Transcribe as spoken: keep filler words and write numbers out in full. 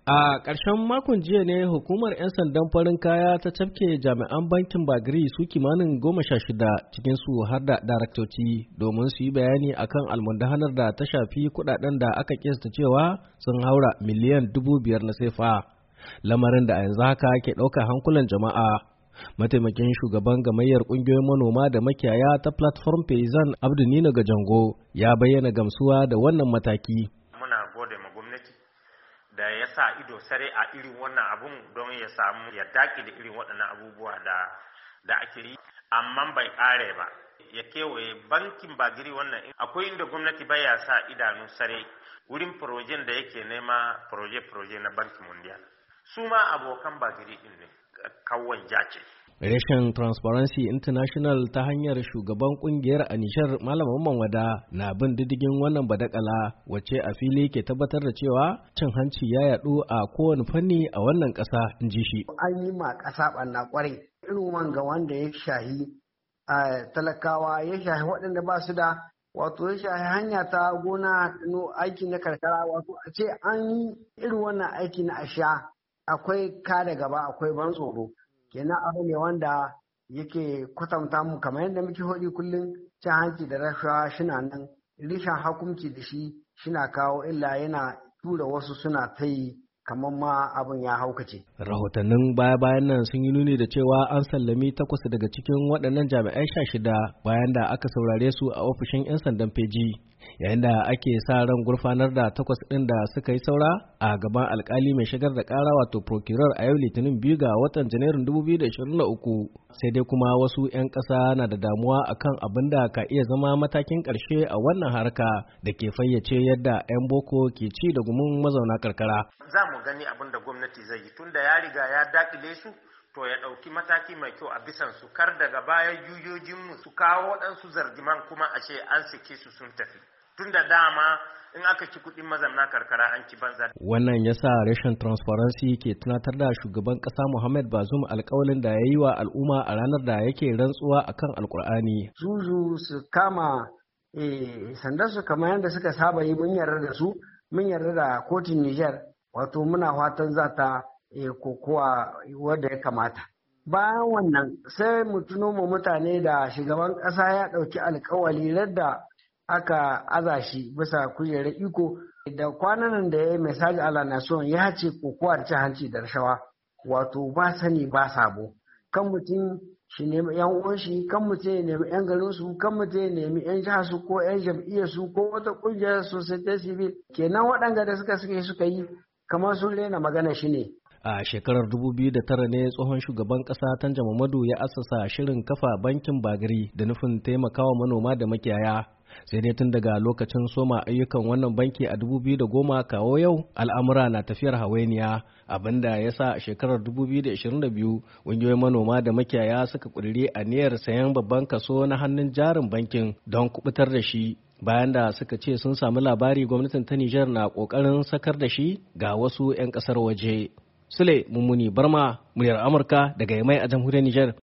A ƙarshen makon jiya ne hukumar 'yan sandan farin kaya ta cafke jami'an bankin Bagri su kimanin goma sha shida cikinsu har da daraktoci domin su yi bayani akan almundahanar da ta shafi kudaden da aka kesta cewa sun haura miliyan dubu biyar na sefa. Lamarin da a yanzu haka ke ɗaukar hankulan jama'a. Mataimakin shugaban gamayyar ƙungiyoyin manoma da makiyaya ta platform Payzan Abdu Nino Gajango ya bayyana gamsuwa da wannan mataki. Da ya sa ido sare a irin wannan abun don ya samu ya daki da irin waɗannan abubuwa da da ake yi, amma bai ƙare ba. Ya kewaye bankin Bagiri wannan akwai inda gwamnati baya sa idanu sare wurin projen da yake nema proje-proje na bankin mundial. Su ma abokan Bagiri din ne kawon jace. Reshen Transparency International ta hanyar shugaban kungiyar a Nijar Malam Mamman Wada na bin diddigin wannan badakala wacce a fili ke tabbatar da cewa cin hanci ya yadu a kowane fanni a wannan ƙasa, in ji shi. An yi ma ƙasa ɓanna ƙwarai irin wanga wanda ya shahi a talakawa, ya shahi waɗanda ba su da, wato ya shahi hanya ta gona aiki na karkara, wato a ce an yi irin wannan aiki na asha akwai kada gaba, akwai ban tsoro. Kenan abu ne wanda yake kwatanta mu kamar yadda muke hodi kullum cin hanci da rashawa shina nan, rishin hukunci da shi shina kawo illa, yana tura wasu suna ta yi kamar ma abin ya haukace. Rahotannin baya-bayan nan sun yi nuni da cewa an sallami takwas daga cikin waɗannan jami'ai sha shida bayan da aka saurare su a ofishin 'yan sandan feji, yayin da ake sa ran gurfanar da takwas ɗin da suka yi saura a gaban alkali mai shigar da ƙara wato procureur a yau litinin biyu ga watan janairun dubu biyu da ashirin da uku. Sai dai kuma wasu 'yan ƙasa na da damuwa akan abin da ka iya zama matakin ƙarshe a wannan harka da ke fayyace yadda 'yan boko ke ci da gumin mazauna karkara. Za mu gani abin da gwamnati zai yi tunda ya riga ya dakile su, to ya ɗauki mataki mai kyau a bisan su, kar daga baya jujojinmu su kawo waɗansu zargiman kuma a ce an sake su sun tafi. Tunda dama in aka ci kuɗin mazamna karkara an ci banza. Wannan ya sa reshen Transparency ke tunatar da shugaban ƙasa Muhammad Bazoum alƙawalin da ya yi wa al'umma a ranar da yake rantsuwa akan Alƙur'ani. Zuzu su kama eh, sandar su kamar yadda suka saba yi, mun yarda da su, mun yarda da kotun Niger, wato muna fatan za ta eh, kokowa wadda ya kamata. Bayan wannan sai mu tuno mu mutane da shugaban ƙasa ya ɗauki alƙawali da aka aza shi bisa kujerar iko, da kwanan da ya yi misali ala nation ya ce kokowa da cin hanci da rashawa, wato ba sani ba sabo, kan mutum shi nemi yan uwan shi, kan mutum ya nemi yan garin su, kan mutum ya nemi yan jihar su ko yan jam'iyyar su ko wata kungiyar society civil. Kenan waɗanda da suka suka suka yi kamar sun rena magana shi ne. A shekarar dubu biyu da tara ne tsohon shugaban ƙasa Tanja Muhammadu ya assasa shirin kafa bankin Bagri da nufin taimakawa manoma da makiyaya. Sai dai tun daga lokacin soma ayyukan wannan banki a dubu biyu da goma kawo yau al'amura na tafiyar hawainiya, abinda ya sa a shekarar dubu biyu da ashirin da biyu ƙungiyoyin manoma da makiyaya suka ƙudiri aniyar sayan babban kaso na hannun jarin bankin don kubutar da shi, bayan da suka ce sun samu labari gwamnatin ta Nijar na ƙoƙarin sakar da shi ga wasu 'yan ƙasar waje. Sule Mummuni Barma, muryar Amurka daga Yamai a jamhuriyar Nijar.